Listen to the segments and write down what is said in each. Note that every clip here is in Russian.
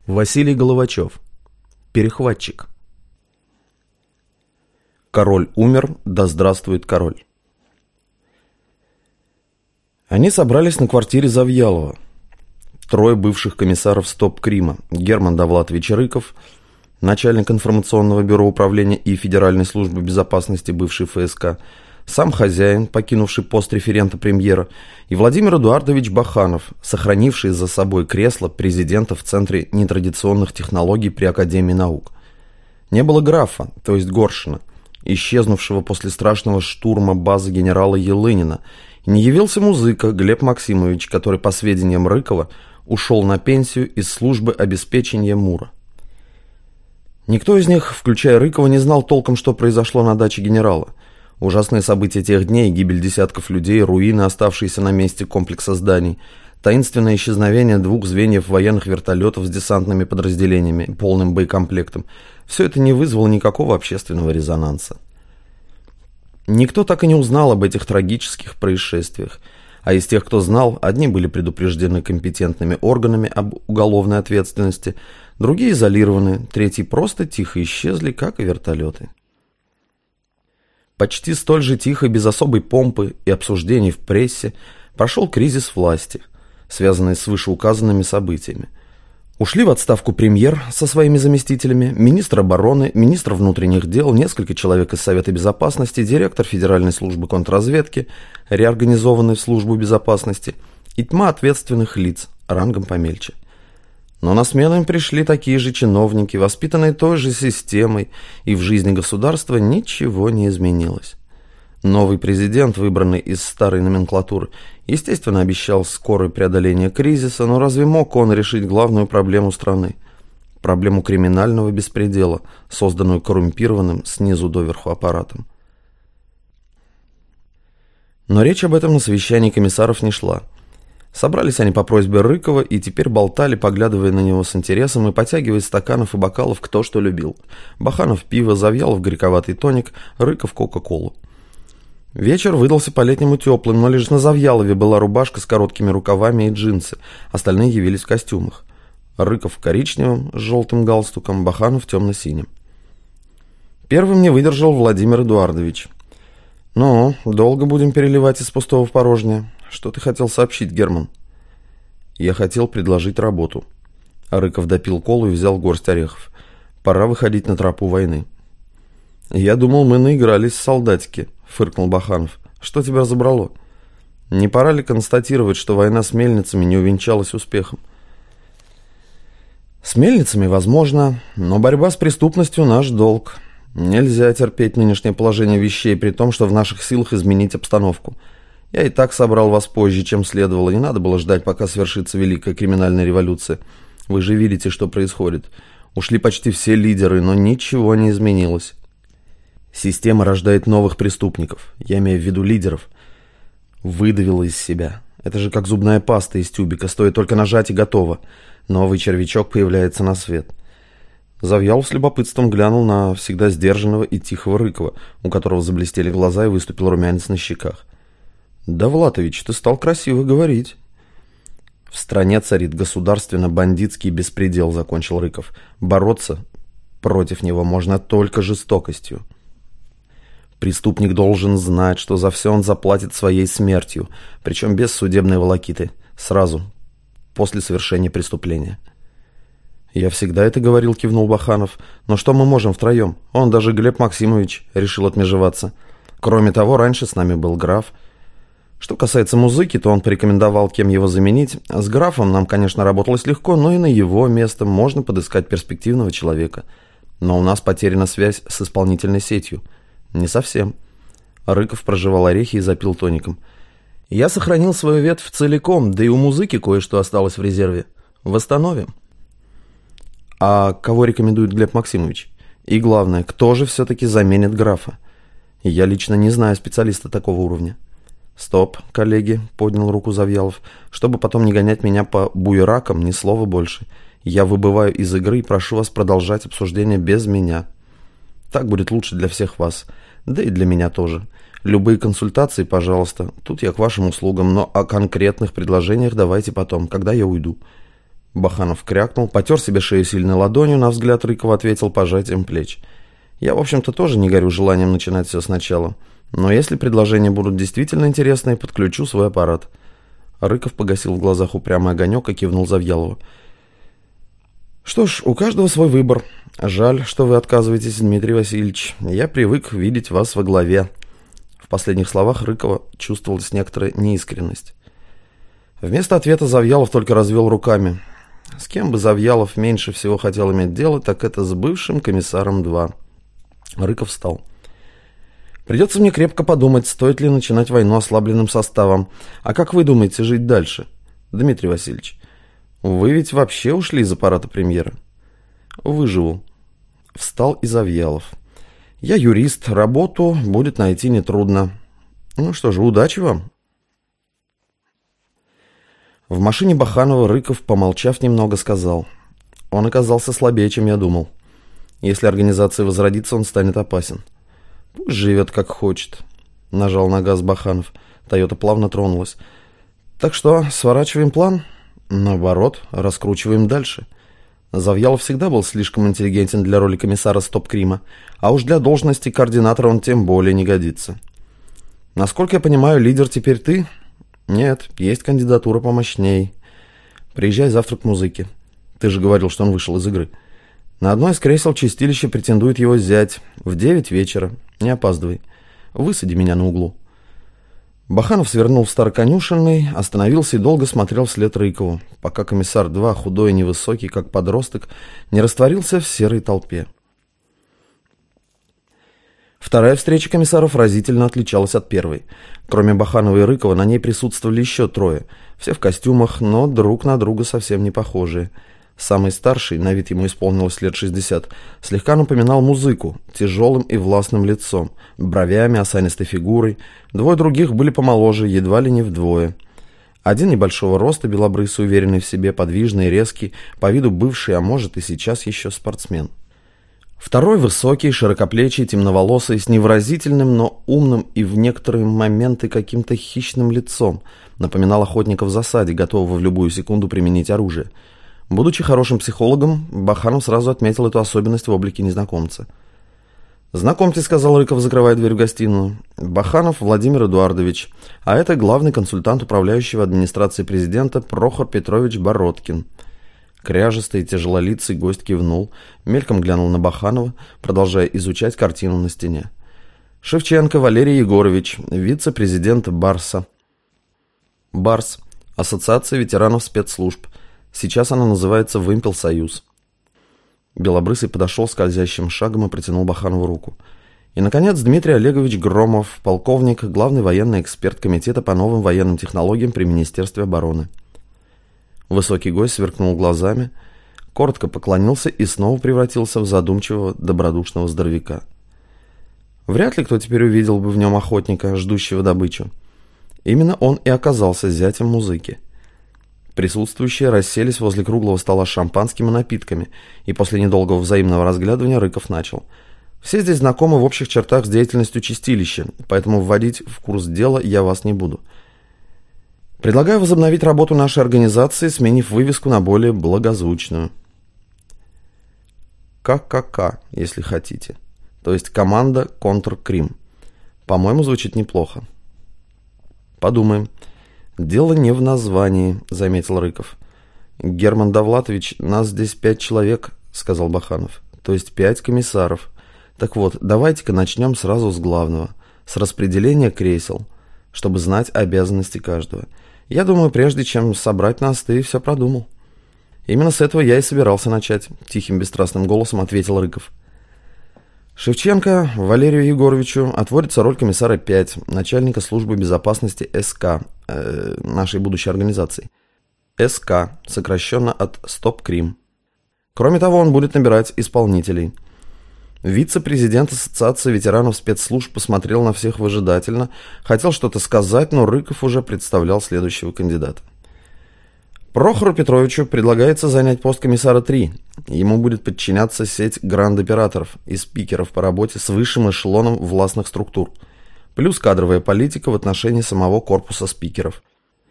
Василий Головачев. Перехватчик. Король умер, да здравствует король. Они собрались на квартире Завьялова. Трое бывших комиссаров Стоп-Крима: Герман Давлатович Рыков, начальник информационного бюро управления и Федеральной службы безопасности, бывший ФСК, сам хозяин, покинувший пост референта премьера, и Владимир Эдуардович Баханов, сохранивший за собой кресло президента в Центре нетрадиционных технологий при Академии наук. Не было графа, то есть Горшина, исчезнувшего после страшного штурма базы генерала Елынина, и не явился музыка Глеб Максимович, который, по сведениям Рыкова, ушел на пенсию из службы обеспечения МУРа. Никто из них, включая Рыкова, не знал толком, что произошло на даче генерала. Ужасные события тех дней, гибель десятков людей, руины, оставшиеся на месте комплекса зданий, таинственное исчезновение 2 звеньев военных вертолетов с десантными подразделениями и полным боекомплектом – все это не вызвало никакого общественного резонанса. Никто так и не узнал об этих трагических происшествиях, а из тех, кто знал, одни были предупреждены компетентными органами об уголовной ответственности, другие изолированы, третьи просто тихо исчезли, как и вертолеты. Почти столь же тихо, без особой помпы и обсуждений в прессе, прошел кризис власти, связанный с вышеуказанными событиями. Ушли в отставку премьер со своими заместителями, министр обороны, министр внутренних дел, несколько человек из Совета безопасности, директор Федеральной службы контрразведки, реорганизованной в службу безопасности, и тьма ответственных лиц, рангом помельче. Но на смену им пришли такие же чиновники, воспитанные той же системой, и в жизни государства ничего не изменилось. Новый президент, выбранный из старой номенклатуры, естественно, обещал скорое преодоление кризиса, но разве мог он решить главную проблему страны? Проблему криминального беспредела, созданную коррумпированным снизу доверху аппаратом. Но речь об этом на совещании комиссаров не шла. Собрались они по просьбе Рыкова и теперь болтали, поглядывая на него с интересом и потягивая из стаканов и бокалов кто что любил. Баханов пиво, Завьялов горьковатый тоник, Рыков кока-колу. Вечер выдался по-летнему теплым, но лишь на Завьялове была рубашка с короткими рукавами и джинсы, остальные явились в костюмах. Рыков в коричневом с желтым галстуком, Баханов в темно-синем. Первым не выдержал Владимир Эдуардович. «Ну, долго будем переливать из пустого в порожнее. Что ты хотел сообщить, Герман?» «Я хотел предложить работу». Рыков допил колу и взял горсть орехов. «Пора выходить на тропу войны». «Я думал, мы наигрались в солдатики», — фыркнул Баханов. «Что тебя разобрало? Не пора ли констатировать, что война с мельницами не увенчалась успехом?» «С мельницами возможно, но борьба с преступностью — наш долг. Нельзя терпеть нынешнее положение вещей, при том, что в наших силах изменить обстановку. Я и так собрал вас позже, чем следовало. Не надо было ждать, пока свершится великая криминальная революция. Вы же видите, что происходит. Ушли почти все лидеры, но ничего не изменилось. Система рождает новых преступников. Я имею в виду лидеров. Выдавила из себя. Это же как зубная паста из тюбика. Стоит только нажать и готово. Новый червячок появляется на свет». Завьялов с любопытством глянул на всегда сдержанного и тихого Рыкова, у которого заблестели глаза и выступил румянец на щеках. «Давлатович, ты стал красиво говорить». «В стране царит государственно-бандитский беспредел», — закончил Рыков. «Бороться против него можно только жестокостью. Преступник должен знать, что за все он заплатит своей смертью, причем без судебной волокиты, сразу, после совершения преступления». «Я всегда это говорил», — кивнул Баханов. «Но что мы можем втроем? Он, даже Глеб Максимович, решил отмежеваться. Кроме того, раньше с нами был граф. Что касается музыки, то он порекомендовал, кем его заменить. С графом нам, конечно, работалось легко, но и на его место можно подыскать перспективного человека. Но у нас потеряна связь с исполнительной сетью». «Не совсем». Рыков прожевал орехи и запил тоником. «Я сохранил свою ветвь целиком, да и у музыки кое-что осталось в резерве. Восстановим». «А кого рекомендует Глеб Максимович? И главное, кто же все-таки заменит графа? Я лично не знаю специалиста такого уровня». «Стоп, коллеги», — поднял руку Завьялов. «Чтобы потом не гонять меня по буеракам, ни слова больше. Я выбываю из игры и прошу вас продолжать обсуждение без меня. Так будет лучше для всех вас, да и для меня тоже. Любые консультации, пожалуйста, тут я к вашим услугам, но о конкретных предложениях давайте потом, когда я уйду». Баханов крякнул, потер себе шею сильной ладонью, на взгляд Рыкова ответил пожатием плеч. Я, в общем-то, тоже не горю желанием начинать все сначала. Но если предложения будут действительно интересные, подключу свой аппарат. Рыков погасил в глазах упрямый огонек и кивнул Завьялову. Что ж, у каждого свой выбор. Жаль, что вы отказываетесь, Дмитрий Васильевич. Я привык видеть вас во главе. В последних словах Рыкова чувствовалась некоторая неискренность. Вместо ответа Завьялов только развел руками. С кем бы Завьялов меньше всего хотел иметь дело, так это с бывшим комиссаром 2. Рыков встал. Придется мне крепко подумать, стоит ли начинать войну ослабленным составом. А как вы думаете жить дальше, Дмитрий Васильевич? Вы ведь вообще ушли из аппарата премьера? Выживу. Встал и Завьялов. Я юрист, работу будет найти нетрудно. Ну что же, удачи вам. В машине Баханова Рыков, помолчав немного, сказал. Он оказался слабее, чем я думал. Если организация возродится, он станет опасен. Пусть живет как хочет. Нажал на газ Баханов. Тойота плавно тронулась. Так что, сворачиваем план? Наоборот, раскручиваем дальше. Завьялов всегда был слишком интеллигентен для роли комиссара стоп-крима, а уж для должности координатора он тем более не годится. Насколько я понимаю, лидер теперь ты? Нет, есть кандидатура помощней. Приезжай завтра к музыке. Ты же говорил, что он вышел из игры. На одно из кресел чистилища претендует его зять. В 9 вечера. Не опаздывай. Высади меня на углу. Баханов свернул в Староконюшенный, остановился и долго смотрел вслед Рыкову, пока комиссар 2, худой и невысокий, как подросток, не растворился в серой толпе. Вторая встреча комиссаров разительно отличалась от первой. Кроме Баханова и Рыкова, на ней присутствовали еще 3, все в костюмах, но друг на друга совсем не похожие. Самый старший, на вид ему исполнилось лет 60, слегка напоминал музыку, тяжелым и властным лицом, бровями, осанистой фигурой. 2 других были помоложе, едва ли не вдвое. Один небольшого роста, белобрысый, уверенный в себе, подвижный, резкий, по виду бывший, а может и сейчас еще спортсмен. Второй высокий, широкоплечий, темноволосый, с невыразительным, но умным и в некоторые моменты каким-то хищным лицом, напоминал охотника в засаде, готового в любую секунду применить оружие. Будучи хорошим психологом, Баханов сразу отметил эту особенность в облике незнакомца. «Знакомьтесь», — сказал Рыков, закрывая дверь в гостиную. «Баханов Владимир Эдуардович, а это главный консультант управляющего администрации президента Прохор Петрович Бородкин». Кряжестый, тяжелолицый гость кивнул, мельком глянул на Баханова, продолжая изучать картину на стене. «Шевченко Валерий Егорович, вице-президент Барса». «Барс. Ассоциация ветеранов спецслужб. Сейчас она называется «Вымпелсоюз». Белобрысый подошел скользящим шагом и протянул Баханову руку. И, наконец, Дмитрий Олегович Громов, полковник, главный военный эксперт Комитета по новым военным технологиям при Министерстве обороны. Высокий гость сверкнул глазами, коротко поклонился и снова превратился в задумчивого, добродушного здоровяка. Вряд ли кто теперь увидел бы в нем охотника, ждущего добычу. Именно он и оказался зятем музыки. Присутствующие расселись возле круглого стола с шампанским и напитками, и после недолгого взаимного разглядывания Рыков начал. «Все здесь знакомы в общих чертах с деятельностью чистилища, поэтому вводить в курс дела я вас не буду. Предлагаю возобновить работу нашей организации, сменив вывеску на более благозвучную. ККК, если хотите. То есть команда «Контркрим». По-моему, звучит неплохо. Подумаем. Дело не в названии, заметил Рыков. Герман Довлатович, нас здесь 5 человек, сказал Баханов. То есть 5 комиссаров. Так вот, давайте-ка начнем сразу с главного. С распределения кресел, чтобы знать обязанности каждого. Я думаю, прежде чем собрать нас, ты все продумал. Именно с этого я и собирался начать, тихим бесстрастным голосом ответил Рыков. Шевченко Валерию Егоровичу отводится роль комиссара 5, начальника службы безопасности СК, нашей будущей организации. СК, сокращенно от «Стоп-Крим». Кроме того, он будет набирать исполнителей. Вице-президент Ассоциации ветеранов спецслужб посмотрел на всех выжидательно, хотел что-то сказать, но Рыков уже представлял следующего кандидата. Прохору Петровичу предлагается занять пост комиссара 3. Ему будет подчиняться сеть гранд-операторов и спикеров по работе с высшим эшелоном властных структур, плюс кадровая политика в отношении самого корпуса спикеров.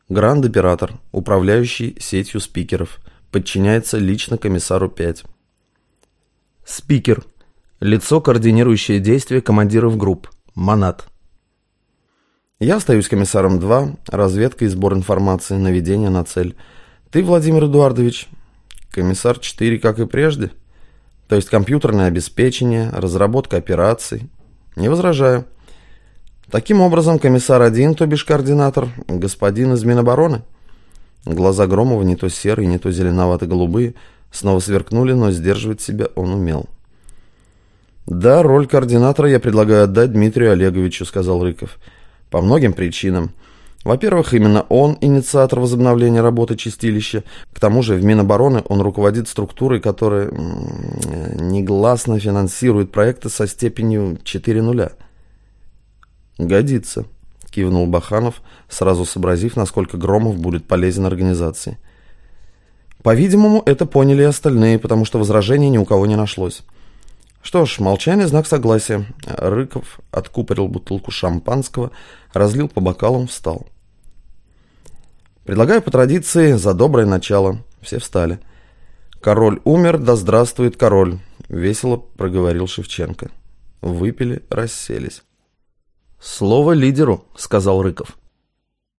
Гранд-оператор, управляющий сетью спикеров, подчиняется лично комиссару 5. Спикер. Лицо, координирующее действия командиров групп. Монад. Я остаюсь комиссаром 2, разведка и сбор информации, наведение на цель. Ты, Владимир Эдуардович, комиссар 4, как и прежде. То есть компьютерное обеспечение, разработка операций. Не возражаю. Таким образом, комиссар 1, то бишь координатор, господин из Минобороны. Глаза Громова, не то серые, не то зеленовато-голубые, снова сверкнули, но сдерживать себя он умел. «Да, роль координатора я предлагаю отдать Дмитрию Олеговичу», — сказал Рыков. «По многим причинам. Во-первых, именно он инициатор возобновления работы чистилища. К тому же в Минобороны он руководит структурой, которая негласно финансирует проекты со степенью 4:0. «Годится», — кивнул Баханов, сразу сообразив, насколько Громов будет полезен организации. По-видимому, это поняли и остальные, потому что возражений ни у кого не нашлось. Что ж, молчание — знак согласия. Рыков откупорил бутылку шампанского, разлил по бокалам, встал. «Предлагаю по традиции за доброе начало». Все встали. «Король умер, да здравствует король», — весело проговорил Шевченко. Выпили, расселись. «Слово лидеру», — сказал Рыков.